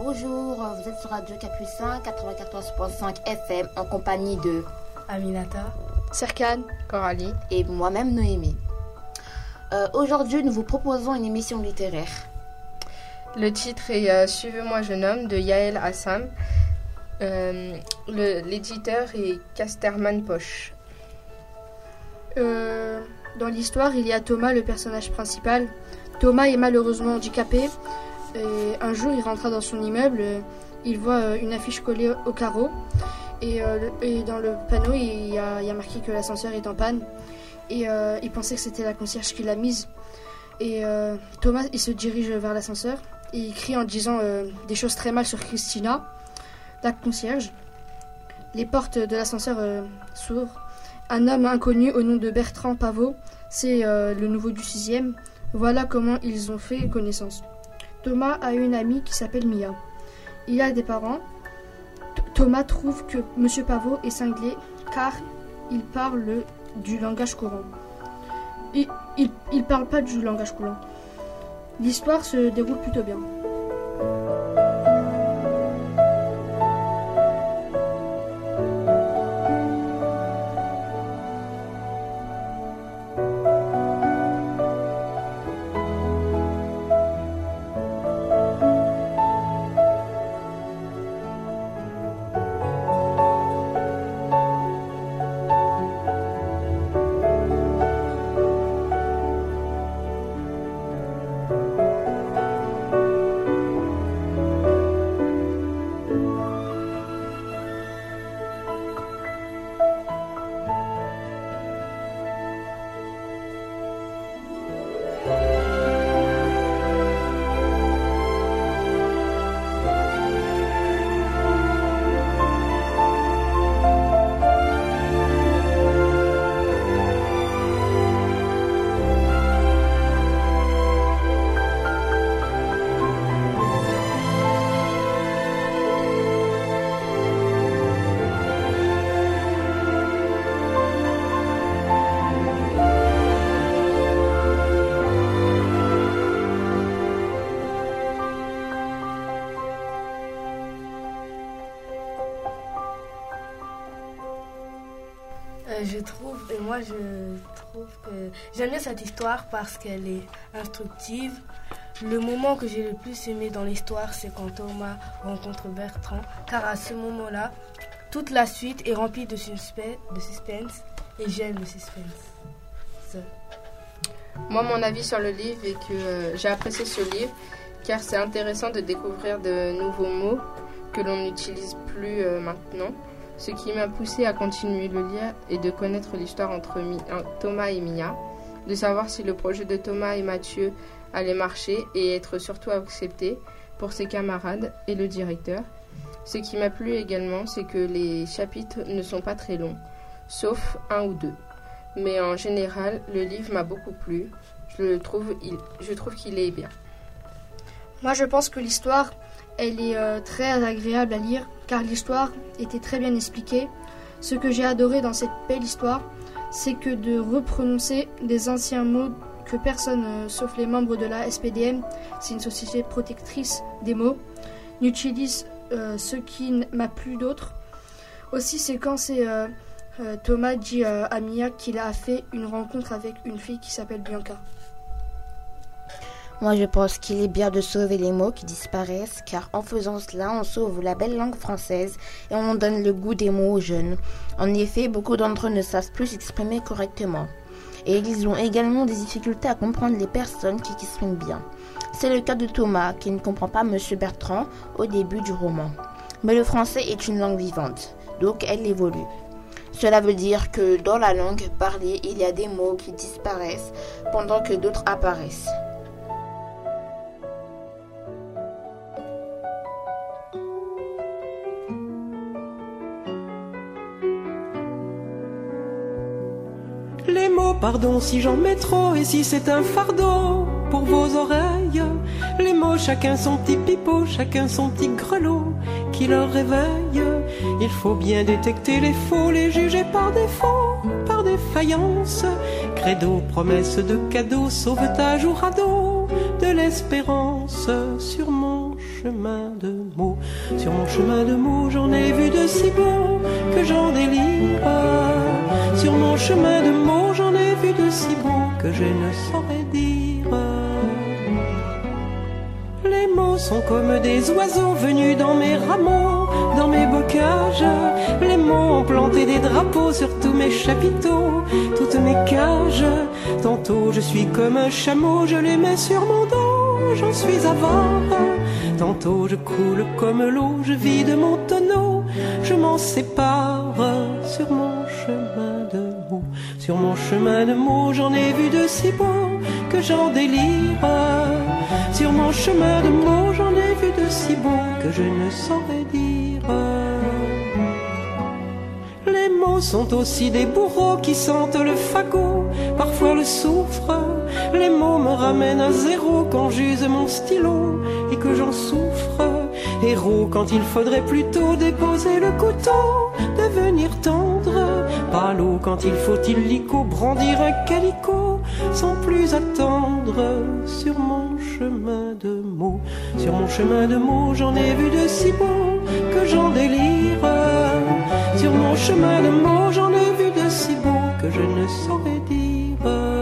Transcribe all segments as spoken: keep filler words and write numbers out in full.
Bonjour, vous êtes sur Radio Campus cinq, quatre-vingt-quatorze virgule cinq F M en compagnie de Aminata, Serkan, Coralie et moi-même Noémie. Euh, aujourd'hui, nous vous proposons une émission littéraire. Le titre est euh, Suivez-moi jeune homme de Yael Assam. Euh, le, l'éditeur est Casterman Poche. Euh, dans l'histoire, il y a Thomas, le personnage principal. Thomas est malheureusement handicapé. Et un jour, il rentra dans son immeuble. Il voit une affiche collée au carreau. Et, euh, et dans le panneau, il y, a, il y a marqué que l'ascenseur est en panne. Et euh, il pensait que c'était la concierge qui l'a mise. Et euh, Thomas, il se dirige vers l'ascenseur. Et il crie en disant euh, des choses très mal sur Christina, la concierge. Les portes de l'ascenseur euh, s'ouvrent. Un homme inconnu au nom de Bertrand Pavot, c'est euh, le nouveau du sixième. Voilà comment ils ont fait connaissance. Thomas a une amie qui s'appelle Mia. Il a des parents. T- Thomas trouve que Monsieur Pavot est cinglé car il parle du langage courant. Il, il, il parle pas du langage courant. L'histoire se déroule plutôt bien. Je trouve, et moi je trouve que j'aime bien cette histoire parce qu'elle est instructive. Le moment que j'ai le plus aimé dans l'histoire, c'est quand Thomas rencontre Bertrand, car à ce moment-là, toute la suite est remplie de suspense, de suspense et j'aime le suspense. Ça. Moi, mon avis sur le livre est que euh, j'ai apprécié ce livre car c'est intéressant de découvrir de nouveaux mots que l'on n'utilise plus euh, maintenant. Ce qui m'a poussé à continuer le lire et de connaître l'histoire entre Mi- Thomas et Mia, de savoir si le projet de Thomas et Mathieu allait marcher et être surtout accepté pour ses camarades et le directeur. Ce qui m'a plu également, c'est que les chapitres ne sont pas très longs, sauf un ou deux. Mais en général, le livre m'a beaucoup plu. Je, le trouve, il, je trouve qu'il est bien. Moi, je pense que l'histoire, elle est euh, très agréable à lire, car l'histoire était très bien expliquée. Ce que j'ai adoré dans cette belle histoire, c'est que de reprononcer des anciens mots que personne, euh, sauf les membres de la S P D M, c'est une société protectrice des mots, n'utilise euh, ce qui m'a plu d'autre. Aussi, c'est quand c'est euh, euh, Thomas dit euh, à Mia qu'il a fait une rencontre avec une fille qui s'appelle Bianca. Moi, je pense qu'il est bien de sauver les mots qui disparaissent, car en faisant cela, on sauve la belle langue française et on donne le goût des mots aux jeunes. En effet, beaucoup d'entre eux ne savent plus s'exprimer correctement. Et ils ont également des difficultés à comprendre les personnes qui s'expriment bien. C'est le cas de Thomas, qui ne comprend pas Monsieur Bertrand au début du roman. Mais le français est une langue vivante, donc elle évolue. Cela veut dire que dans la langue parlée, il y a des mots qui disparaissent pendant que d'autres apparaissent. Les mots, pardon si j'en mets trop et si c'est un fardeau pour vos oreilles. Les mots, chacun son petit pipeau, chacun son petit grelot qui leur réveille. Il faut bien détecter les faux, les juger par défaut, par défaillance. Credo, promesse de cadeau, sauvetage ou radeau, de l'espérance sur manche. chemin de mots. Sur mon chemin de mots, j'en ai vu de si beaux que j'en délire. Sur mon chemin de mots, j'en ai vu de si beaux que je ne saurais dire. Les mots sont comme des oiseaux venus dans mes rameaux, dans mes bocages. Les mots ont planté des drapeaux sur tous mes chapiteaux, toutes mes cages. Tantôt je suis comme un chameau, je les mets sur mon dos, j'en suis avare. Tantôt je coule comme l'eau, je vide mon tonneau, je m'en sépare. Sur mon chemin de mots, sur mon chemin de mots, j'en ai vu de si beaux que j'en délire. Sur mon chemin de mots, j'en ai vu de si beaux que je ne saurais dire. Les mots sont aussi des bourreaux qui sentent le fagot, parfois le soufre. Les mots me ramènent à zéro quand j'use mon stylo et que j'en souffre. Héros quand il faudrait plutôt déposer le couteau, devenir tendre. Palo quand il faut illico brandir un calicot sans plus attendre. Sur mon chemin de mots, sur mon chemin de mots, j'en ai vu de si beaux que j'en délire. Sur mon chemin de mots, j'en ai vu de si beaux que je ne saurais dire.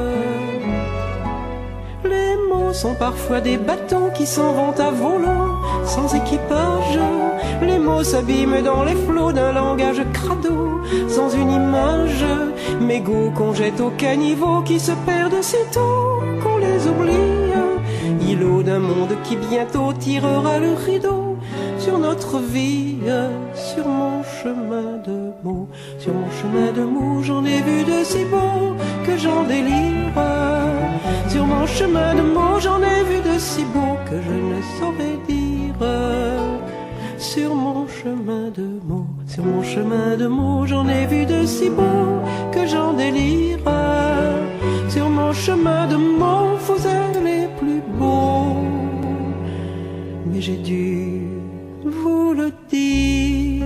Les mots sont parfois des bâtons qui s'en vont à volo, sans équipage. Les mots s'abîment dans les flots d'un langage crado, sans une image. Mégots qu'on jette au caniveau, qui se perdent si tôt qu'on les oublie. Îlot d'un monde qui bientôt tirera le rideau sur notre vie. Sur mon chemin de mots, sur mon chemin de mots, j'en ai vu de si beaux que j'en délire. Sur mon chemin de mots, j'en ai vu de si beaux que je ne saurais dire. Sur mon chemin de mots, sur mon chemin de mots, j'en ai vu de si beaux que j'en délire. Sur mon chemin de mots, vous êtes les plus beaux, mais j'ai dû vous le dire.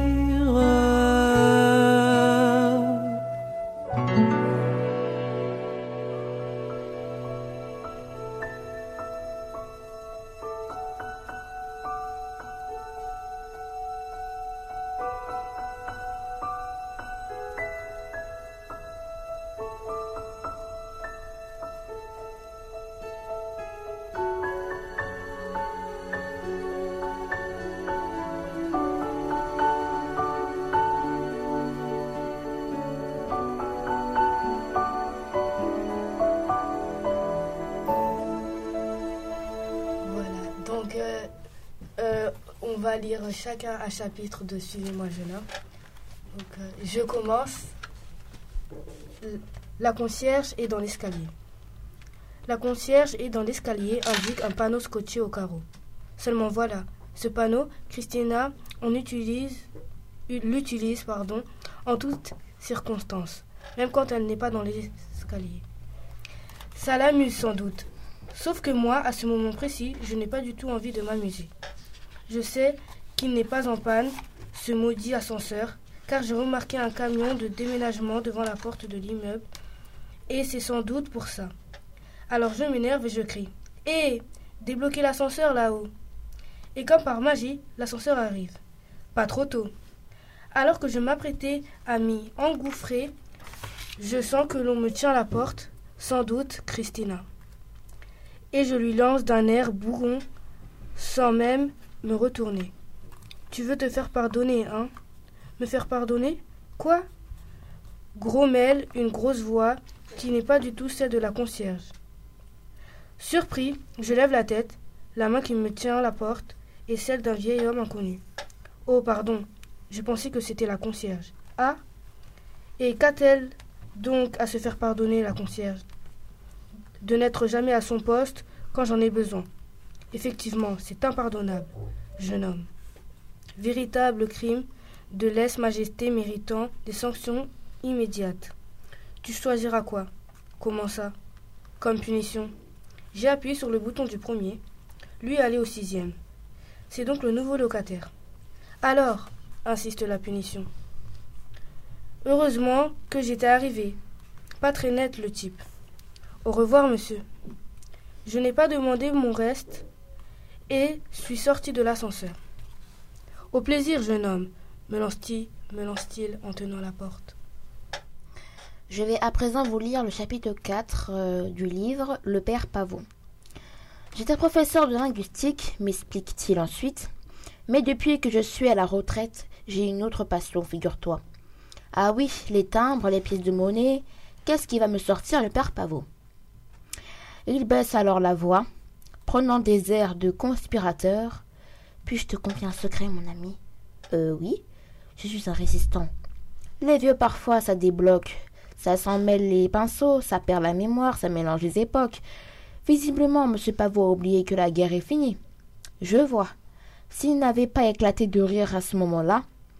On va lire chacun un chapitre de Suivez-moi jeune homme. Donc, euh, je commence. La concierge est dans l'escalier. La concierge est dans l'escalier, indique un panneau scotché au carreau. Seulement voilà, ce panneau, Christina on utilise, l'utilise pardon, en toutes circonstances, même quand elle n'est pas dans l'escalier. Ça l'amuse sans doute. Sauf que moi, à ce moment précis, je n'ai pas du tout envie de m'amuser. Je sais qu'il n'est pas en panne, ce maudit ascenseur, car j'ai remarqué un camion de déménagement devant la porte de l'immeuble, et c'est sans doute pour ça. Alors je m'énerve et je crie « Hé, débloquez l'ascenseur là-haut !» Et comme par magie, l'ascenseur arrive. Pas trop tôt. Alors que je m'apprêtais à m'y engouffrer, je sens que l'on me tient à la porte, sans doute Christina. Et je lui lance d'un air bourron, sans même me retourner. « Tu veux te faire pardonner, hein ? Me faire pardonner ? Quoi ?» Grommelle une grosse voix qui n'est pas du tout celle de la concierge. Surpris, je lève la tête, la main qui me tient à la porte est celle d'un vieil homme inconnu. « Oh, pardon, je pensais que c'était la concierge. »« Ah ? Et qu'a-t-elle donc à se faire pardonner, la concierge ? De n'être jamais à son poste quand j'en ai besoin. Effectivement, c'est impardonnable, jeune homme. Véritable crime de lèse-majesté méritant des sanctions immédiates. Tu choisiras quoi ? Comment ça ? Comme punition. J'ai appuyé sur le bouton du premier, lui allait au sixième. C'est donc le nouveau locataire. Alors, insiste la punition. Heureusement que j'étais arrivé. Pas très net le type. Au revoir, monsieur. Je n'ai pas demandé mon reste et suis sorti de l'ascenseur. « Au plaisir, jeune homme, me lance-t-il, me lance-t-il en tenant la porte. Je vais à présent vous lire le chapitre quatre euh, du livre Le Père Pavot. J'étais professeur de linguistique, m'explique-t-il ensuite, mais depuis que je suis à la retraite, j'ai une autre passion, figure-toi. Ah oui, les timbres, les pièces de monnaie, qu'est-ce qui va me sortir le Père Pavot? Il baisse alors la voix, prenant des airs de conspirateur. Puis-je te confier un secret, mon ami? Euh, oui, je suis un résistant. Les vieux, parfois, ça débloque. Ça s'en mêle les pinceaux, ça perd la mémoire, ça mélange les époques. Visiblement, M. Pavot a oublié que la guerre est finie. Je vois. S'il n'avait pas éclaté de rire à ce moment-là,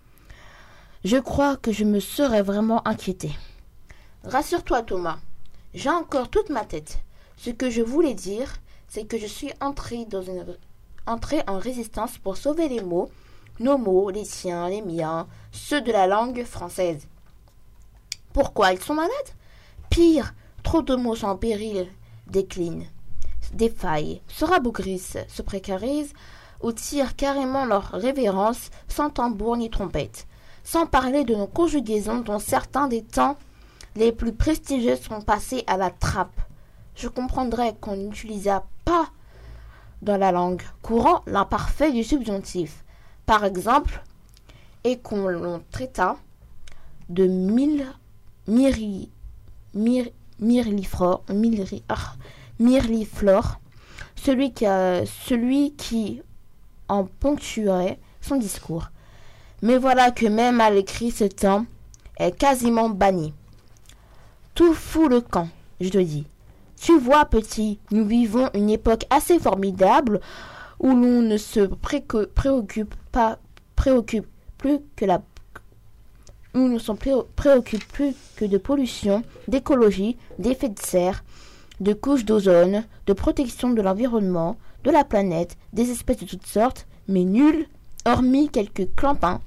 je crois que je me serais vraiment inquiété. Rassure-toi, Thomas. J'ai encore toute ma tête. Ce que je voulais dire, c'est que je suis entré dans une... entré en résistance pour sauver les mots, nos mots, les siens, les miens, ceux de la langue française. Pourquoi ils sont malades? Pire, trop de mots sont en péril, déclinent, défaillent, se rabougrissent, se précarisent ou tirent carrément leur révérence sans tambour ni trompette, sans parler de nos conjugaisons dont certains des temps les plus prestigieux sont passés à la trappe. Je comprendrais qu'on n'utilisa pas dans la langue courant l'imparfait du subjonctif, par exemple, et qu'on l'on traita de mille Myri, myr, myrliflore, myrli, ah, myrliflore, celui qui, a, celui qui en ponctuait son discours. Mais voilà que même à l'écrit, ce temps est quasiment banni. Tout fout le camp, je te dis. Tu vois, petit, nous vivons une époque assez formidable où l'on ne se préco- préoccupe pas, préoccupe plus que la Nous ne sommes préoccupés plus que de pollution, d'écologie, d'effets de serre, de couches d'ozone, de protection de l'environnement, de la planète, des espèces de toutes sortes, mais nul, hormis quelques clampins,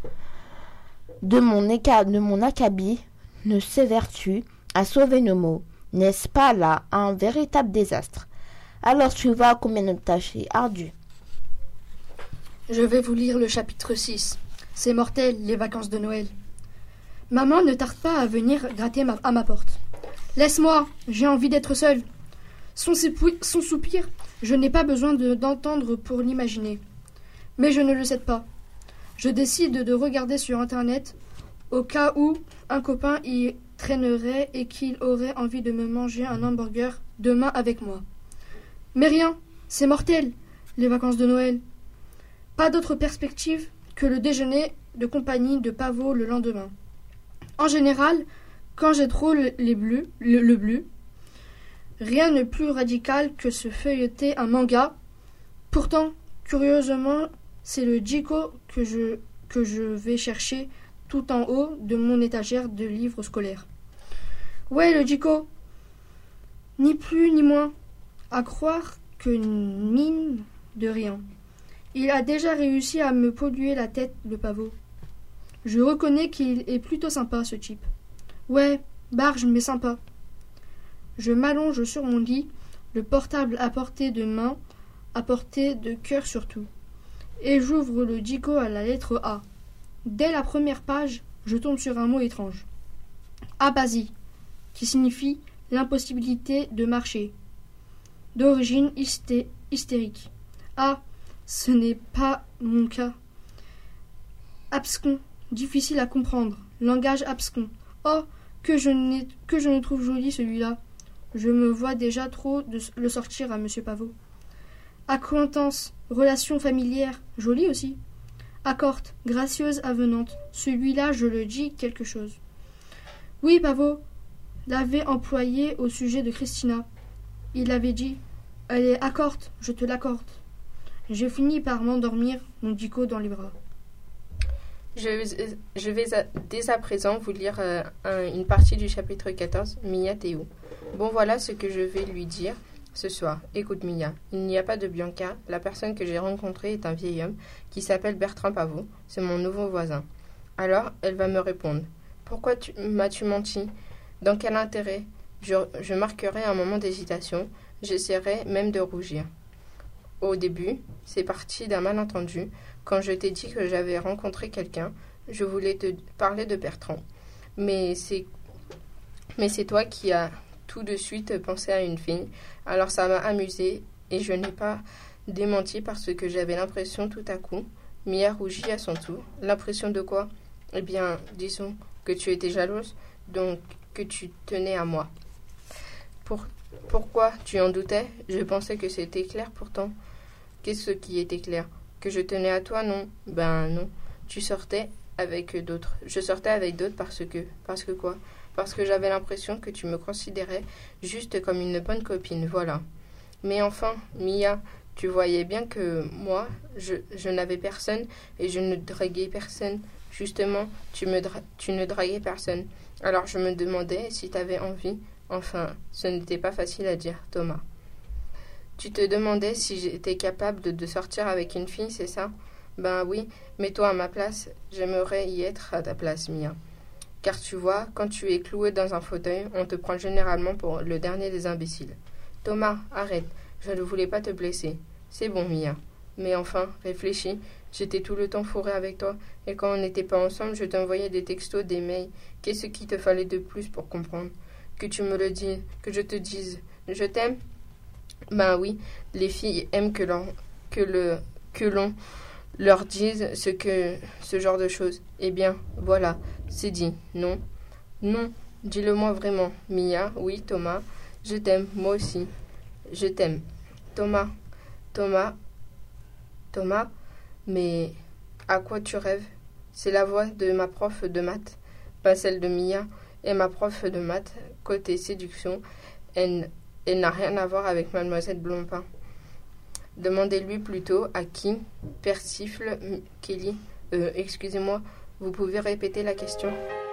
de mon, éca- de mon acabit, ne s'évertue à sauver nos mots. N'est-ce pas là un véritable désastre? Alors tu vois combien notre tâche est ardue. Je vais vous lire le chapitre six. C'est mortel, les vacances de Noël. Maman ne tarde pas à venir gratter ma, à ma porte. Laisse-moi, j'ai envie d'être seule. Son, son soupir, je n'ai pas besoin de, d'entendre pour l'imaginer. Mais je ne le cède pas. Je décide de regarder sur Internet au cas où un copain y traînerait et qu'il aurait envie de me manger un hamburger demain avec moi. Mais rien, c'est mortel, les vacances de Noël. Pas d'autre perspective que le déjeuner de compagnie de Pavot le lendemain. En général, quand j'ai trop le, les bleus, le, le bleu, rien de plus radical que se feuilleter un manga. Pourtant, curieusement, c'est le Jiko que je, que je vais chercher tout en haut de mon étagère de livres scolaires. Ouais, le Jiko. Ni plus ni moins. À croire que mine de rien. Il a déjà réussi à me polluer la tête, le Pavot. Je reconnais qu'il est plutôt sympa, ce type. Ouais, barge, mais sympa. Je m'allonge sur mon lit, le portable à portée de main, à portée de cœur surtout. Et j'ouvre le Jiko à la lettre A. Dès la première page, je tombe sur un mot étrange. Abasie, qui signifie l'impossibilité de marcher. D'origine hysté- hystérique. Ah, ce n'est pas mon cas. Abscon. Difficile à comprendre. Langage abscon. Oh, que je, n'ai, que je ne trouve joli celui-là. Je me vois déjà trop de le sortir à Monsieur Pavot. Accointance, relation familière, joli aussi. Accorte, gracieuse, avenante. Celui-là, je le dis quelque chose. Oui, Pavot l'avait employé au sujet de Christina. Il avait dit, elle est accorte, je te l'accorde. J'ai fini par m'endormir, mon Jiko dans les bras. Je, je vais à, dès à présent vous lire euh, un, une partie du chapitre quatorze, Mia Théo. Bon, voilà ce que je vais lui dire ce soir. Écoute, Mia, il n'y a pas de Bianca. La personne que j'ai rencontrée est un vieil homme qui s'appelle Bertrand Pavot. C'est mon nouveau voisin. Alors, elle va me répondre. Pourquoi tu, m'as-tu menti? Dans quel intérêt? je, je marquerai un moment d'hésitation. J'essaierai même de rougir. Au début, c'est parti d'un malentendu. Quand je t'ai dit que j'avais rencontré quelqu'un, je voulais te parler de Bertrand. Mais c'est, mais c'est toi qui as tout de suite pensé à une fille. Alors ça m'a amusée et je n'ai pas démenti parce que j'avais l'impression tout à coup. Mia rougit à son tour. L'impression de quoi? Eh bien, disons que tu étais jalouse, donc que tu tenais à moi. Pour, pourquoi tu en doutais? Je pensais que c'était clair pourtant. Qu'est-ce qui était clair? Que je tenais à toi? Non. Ben non. Tu sortais avec d'autres. Je sortais avec d'autres parce que... Parce que quoi? Parce que j'avais l'impression que tu me considérais juste comme une bonne copine, voilà. Mais enfin, Mia, tu voyais bien que moi, je, je n'avais personne et je ne draguais personne. Justement, tu, me dra- tu ne draguais personne. Alors je me demandais si tu avais envie. Enfin, ce n'était pas facile à dire, Thomas. Tu te demandais si j'étais capable de, de sortir avec une fille, c'est ça? Ben oui, mets-toi à ma place. J'aimerais y être à ta place, Mia. Car tu vois, quand tu es cloué dans un fauteuil, on te prend généralement pour le dernier des imbéciles. Thomas, arrête. Je ne voulais pas te blesser. C'est bon, Mia. Mais enfin, réfléchis. J'étais tout le temps fourré avec toi. Et quand on n'était pas ensemble, je t'envoyais des textos, des mails. Qu'est-ce qu'il te fallait de plus pour comprendre? Que tu me le dises, que je te dise. Je t'aime? Ben oui, les filles aiment que l'on, que le, que l'on leur dise ce que, ce genre de choses. Eh bien, voilà, c'est dit. Non? Non, dis-le-moi vraiment. Mia, oui, Thomas, je t'aime, moi aussi. Je t'aime. Thomas, Thomas, Thomas, mais à quoi tu rêves? C'est la voix de ma prof de maths, pas celle de Mia, et ma prof de maths, côté séduction, elle, elle n'a rien à voir avec mademoiselle Blancpain. Demandez-lui plutôt à qui persifle Kelly. Euh, excusez-moi, vous pouvez répéter la question?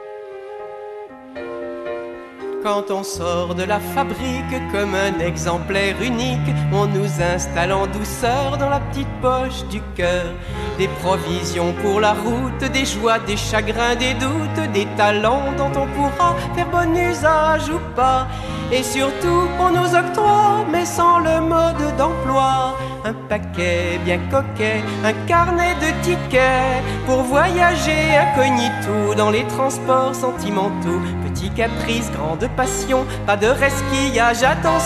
Quand on sort de la fabrique comme un exemplaire unique, on nous installe en douceur dans la petite poche du cœur. Des provisions pour la route, des joies, des chagrins, des doutes, des talents dont on pourra faire bon usage ou pas. Et surtout, on nous octroie, mais sans le mode d'emploi, un paquet bien coquet, un carnet de tickets pour voyager incognito dans les transports sentimentaux. Petit caprice, grande passion, pas de resquillage,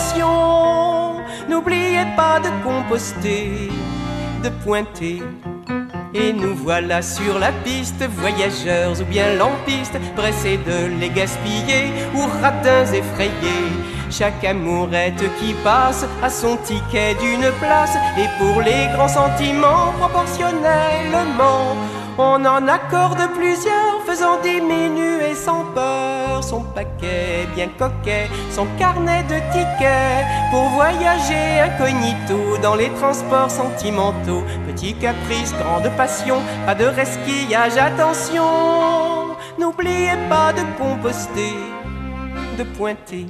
attention. N'oubliez pas de composter, de pointer. Et nous voilà sur la piste, voyageurs ou bien lampistes, pressés de les gaspiller ou radins effrayés. Chaque amourette qui passe a son ticket d'une place, et pour les grands sentiments, proportionnellement, on en accorde plusieurs, faisant diminuer sans peur son paquet bien coquet, son carnet de tickets pour voyager incognito dans les transports sentimentaux. Petit caprice, grande passion, pas de resquillage, attention. N'oubliez pas de composter, de pointer.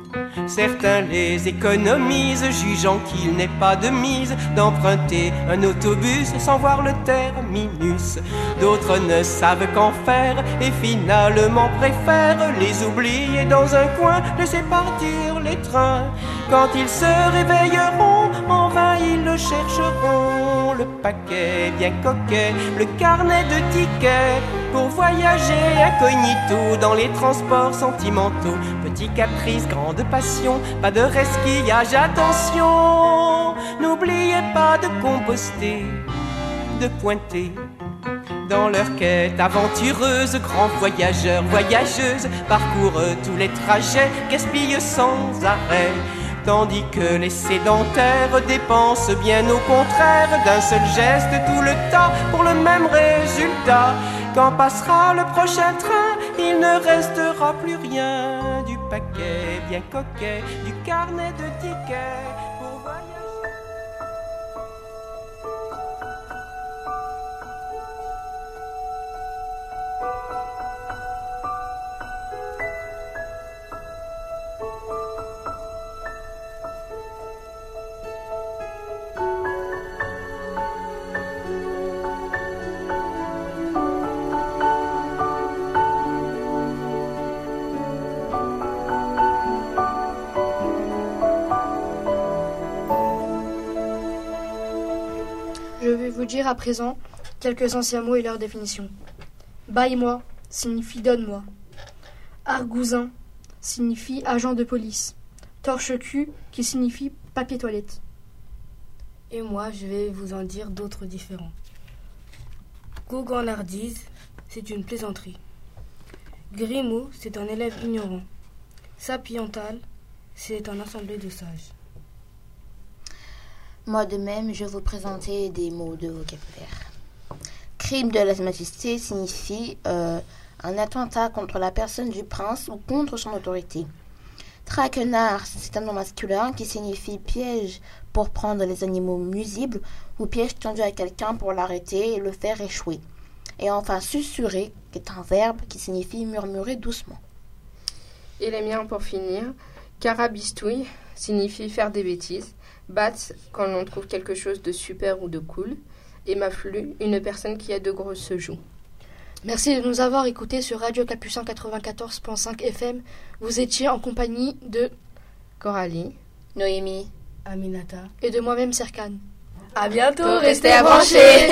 Certains les économisent, jugeant qu'il n'est pas de mise d'emprunter un autobus sans voir le terminus. D'autres ne savent qu'en faire et finalement préfèrent les oublier dans un coin, laisser partir les trains. Quand ils se réveilleront, en vain ils le chercheront. Le paquet bien coquet, le carnet de tickets pour voyager incognito dans les transports sentimentaux. Petit caprice, grande passion, pas de resquillage, attention. N'oubliez pas de composter, de pointer. Dans leur quête aventureuse, grands voyageurs, voyageuses parcourent tous les trajets, gaspillent sans arrêt. Tandis que les sédentaires dépensent bien au contraire d'un seul geste tout le temps pour le même résultat. Quand passera le prochain train, il ne restera plus rien du paquet bien coquet, du carnet de tickets pour voyager. vais vous dire à présent quelques anciens mots et leur définition. Baille-moi signifie donne-moi. Argousin signifie agent de police. Torche-cul qui signifie papier toilette. Et moi, je vais vous en dire d'autres différents. Goguenardise, c'est une plaisanterie. Grimaud, c'est un élève ignorant. Sapiental, c'est un assemblée de sages. Moi de même, je vais vous présenter des mots de vocabulaire. Crime de lèse-majesté signifie euh, un attentat contre la personne du prince ou contre son autorité. Traquenard, c'est un nom masculin qui signifie piège pour prendre les animaux nuisibles ou piège tendu à quelqu'un pour l'arrêter et le faire échouer. Et enfin, susurrer, qui est un verbe qui signifie murmurer doucement. Et les miens pour finir. Carabistouille signifie faire des bêtises. Bats, quand l'on trouve quelque chose de super ou de cool. Et Maflu, une personne qui a de grosses joues. Merci de nous avoir écoutés sur Radio Capucin quatre-vingt-quatorze virgule cinq F M. Vous étiez en compagnie de Coralie, Noémie, Aminata et de moi-même Serkan. À bientôt, restez à brancher.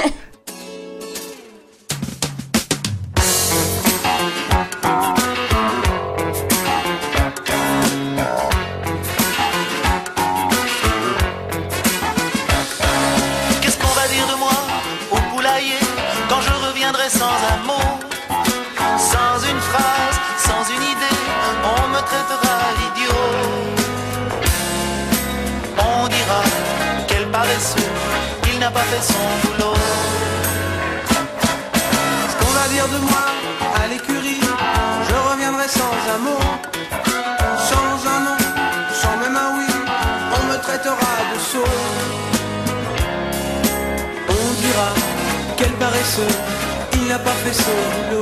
Sans un mot, sans une phrase, sans une idée, on me traitera d'idiot. On dira quel paresseux, qu'il n'a pas fait son boulot. Ce qu'on va dire de moi à l'écurie, je reviendrai sans un mot, sans un nom, sans même un oui, on me traitera de sot. On dira quel paresseux, il n'a pas fait son boulot.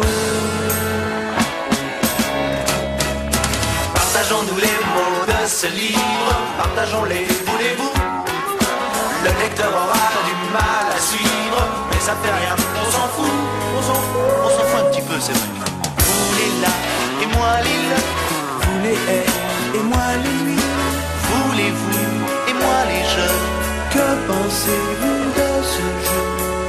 Partageons-nous les mots de ce livre, partageons-les, voulez-vous? Le lecteur aura du mal à suivre, mais ça fait rien, on s'en fout, on s'en fout, on s'en fout un petit peu, c'est vrai. Vous les là, et moi les là. Vous les elles, et moi les lui. Vous les vous, et moi les je. Que pensez-vous de ce jeu?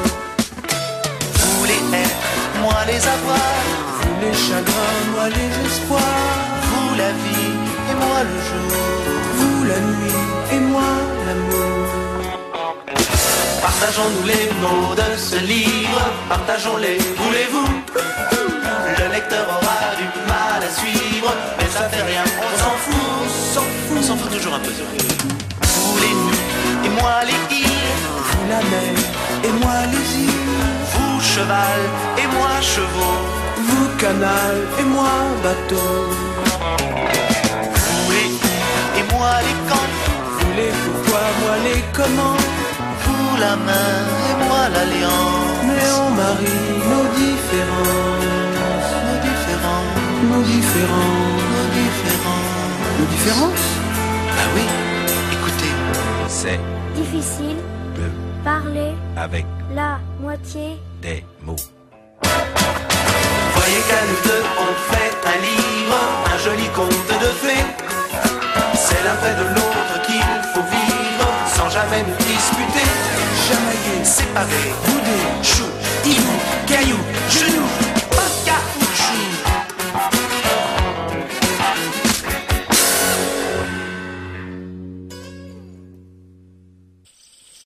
Moi les avoir, vous les chagrins, moi les espoirs, vous la vie et moi le jour, vous la nuit et moi l'amour. Partageons-nous les mots de ce livre, partageons-les, voulez-vous? Le lecteur aura du mal à suivre, mais ça fait rien, on s'en fout, on s'en fout, on s'en fout toujours un peu. Vous les nuits et moi les îles, vous la mer et moi les îles. Vous cheval et moi chevaux, vous canal et moi bateau. Vous les où et moi les quand, vous les pourquoi, moi les comment. Vous la main et moi l'alliance, mais on marie nos différences, nos différences, nos différences, nos différences, nos différences. Ah oui, écoutez, c'est difficile de parler avec la moitié des mots. Voyez qu'à nous deux on fait un livre, un joli conte de fées. C'est l'un près de l'autre qu'il faut vivre, sans jamais nous disputer. Chamailler, séparer, bouder, chou, hibou, caillou, genou.